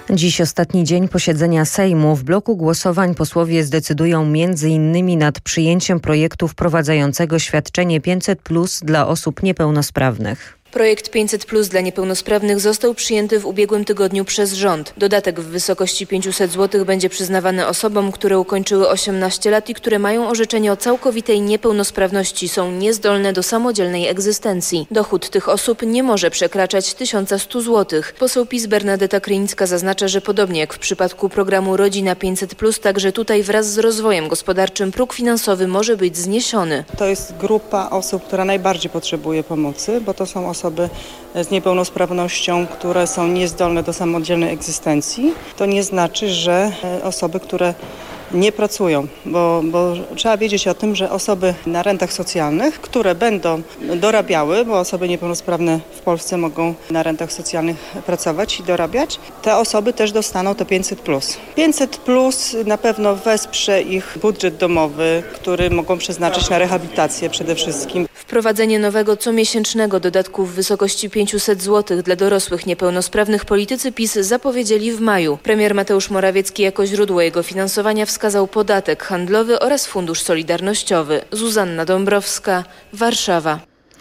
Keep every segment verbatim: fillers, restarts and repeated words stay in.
Dziś ostatni dzień posiedzenia Sejmu. W bloku głosowań posłowie zdecydują między innymi nad przyjęciem projektu wprowadzającego świadczenie pięćset plus dla osób niepełnosprawnych. Projekt pięćset plus dla niepełnosprawnych został przyjęty w ubiegłym tygodniu przez rząd. Dodatek w wysokości pięćset złotych będzie przyznawany osobom, które ukończyły osiemnaście lat i które mają orzeczenie o całkowitej niepełnosprawności, są niezdolne do samodzielnej egzystencji. Dochód tych osób nie może przekraczać tysiąc sto złotych. Poseł PiS Bernadeta Krynicka zaznacza, że podobnie jak w przypadku programu Rodzina pięćset plus, także tutaj wraz z rozwojem gospodarczym próg finansowy może być zniesiony. To jest grupa osób, która najbardziej potrzebuje pomocy, bo to są osoby osoby z niepełnosprawnością, które są niezdolne do samodzielnej egzystencji. To nie znaczy, że osoby, które nie pracują, bo, bo trzeba wiedzieć o tym, że osoby na rentach socjalnych, które będą dorabiały, bo osoby niepełnosprawne w Polsce mogą na rentach socjalnych pracować i dorabiać, te osoby też dostaną to pięćset plus. pięćset plus na pewno wesprze ich budżet domowy, który mogą przeznaczyć na rehabilitację przede wszystkim. Wprowadzenie nowego comiesięcznego dodatku w wysokości pięćset złotych dla dorosłych niepełnosprawnych politycy PiS zapowiedzieli w maju. Premier Mateusz Morawiecki jako źródło jego finansowania wskazał podatek handlowy oraz fundusz solidarnościowy. Zuzanna Dąbrowska, Warszawa.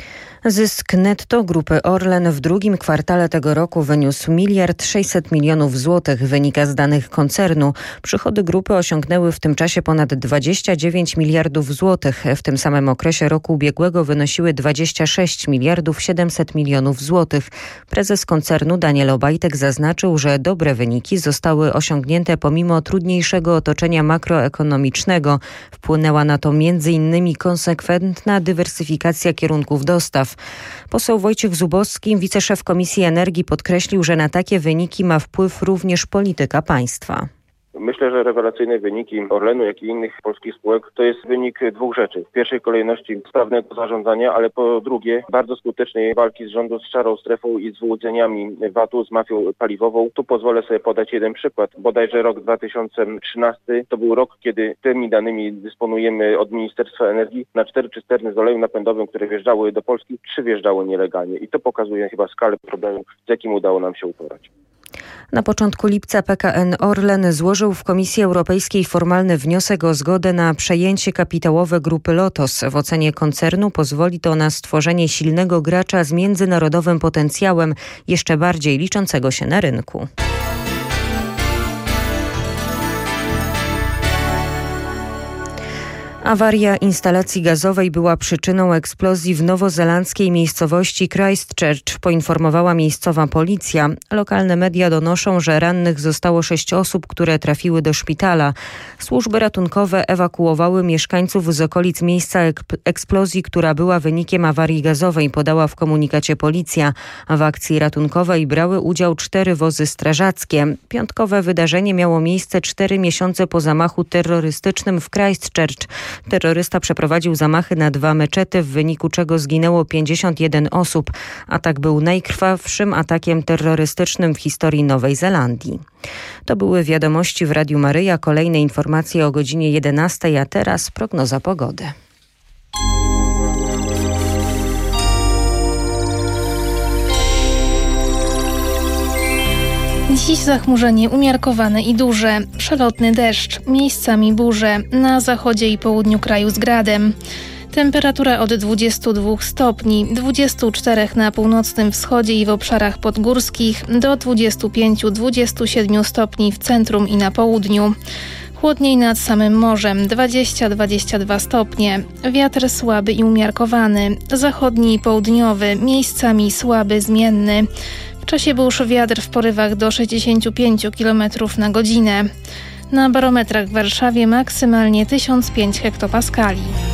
Zysk netto grupy Orlen w drugim kwartale tego roku wyniósł miliard sześćset milionów złotych, wynika z danych koncernu. Przychody grupy osiągnęły w tym czasie ponad dwadzieścia dziewięć miliardów złotych. W tym samym okresie roku ubiegłego wynosiły dwadzieścia sześć miliardów siedemset milionów złotych. Prezes koncernu Daniel Obajtek zaznaczył, że dobre wyniki zostały osiągnięte pomimo trudniejszego otoczenia makroekonomicznego. Wpłynęła na to między innymi konsekwentna dywersyfikacja kierunków dostaw. Poseł Wojciech Zubowski, wiceszef Komisji Energii, podkreślił, że na takie wyniki ma wpływ również polityka państwa. Myślę, że rewelacyjne wyniki Orlenu, jak i innych polskich spółek to jest wynik dwóch rzeczy. W pierwszej kolejności sprawnego zarządzania, ale po drugie bardzo skutecznej walki z rządu z szarą strefą i z wyłudzeniami V A T-u, z mafią paliwową. Tu pozwolę sobie podać jeden przykład. Bodajże rok dwa tysiące trzynasty to był rok, kiedy tymi danymi dysponujemy od Ministerstwa Energii. Na cztery cysterny z olejem napędowym, które wjeżdżały do Polski, trzy wjeżdżały nielegalnie. I to pokazuje chyba skalę problemu, z jakim udało nam się uporać. Na początku lipca P K N Orlen złożył w Komisji Europejskiej formalny wniosek o zgodę na przejęcie kapitałowe grupy Lotos. W ocenie koncernu pozwoli to na stworzenie silnego gracza z międzynarodowym potencjałem, jeszcze bardziej liczącego się na rynku. Awaria instalacji gazowej była przyczyną eksplozji w nowozelandzkiej miejscowości Christchurch, poinformowała miejscowa policja. Lokalne media donoszą, że rannych zostało sześć osób, które trafiły do szpitala. Służby ratunkowe ewakuowały mieszkańców z okolic miejsca eksplozji, która była wynikiem awarii gazowej, podała w komunikacie policja. W akcji ratunkowej brały udział cztery wozy strażackie. Piątkowe wydarzenie miało miejsce cztery miesiące po zamachu terrorystycznym w Christchurch. Terrorysta przeprowadził zamachy na dwa meczety, w wyniku czego zginęło pięćdziesiąt jeden osób. Atak był najkrwawszym atakiem terrorystycznym w historii Nowej Zelandii. To były wiadomości w Radiu Maryja. Kolejne informacje o godzinie jedenastej, a teraz prognoza pogody. Dziś zachmurzenie umiarkowane i duże, przelotny deszcz, miejscami burze, na zachodzie i południu kraju z gradem. Temperatura od dwudziestu dwóch stopni, dwudziestu czterech na północnym wschodzie i w obszarach podgórskich, do dwudziestu pięciu do dwudziestu siedmiu stopni w centrum i na południu. Chłodniej nad samym morzem, dwadzieścia do dwudziestu dwóch stopnie. Wiatr słaby i umiarkowany, zachodni i południowy, miejscami słaby, zmienny. W czasie burz wiatr w porywach do sześćdziesięciu pięciu kilometrów na godzinę. Na barometrach w Warszawie maksymalnie tysiąc pięć hektopaskali.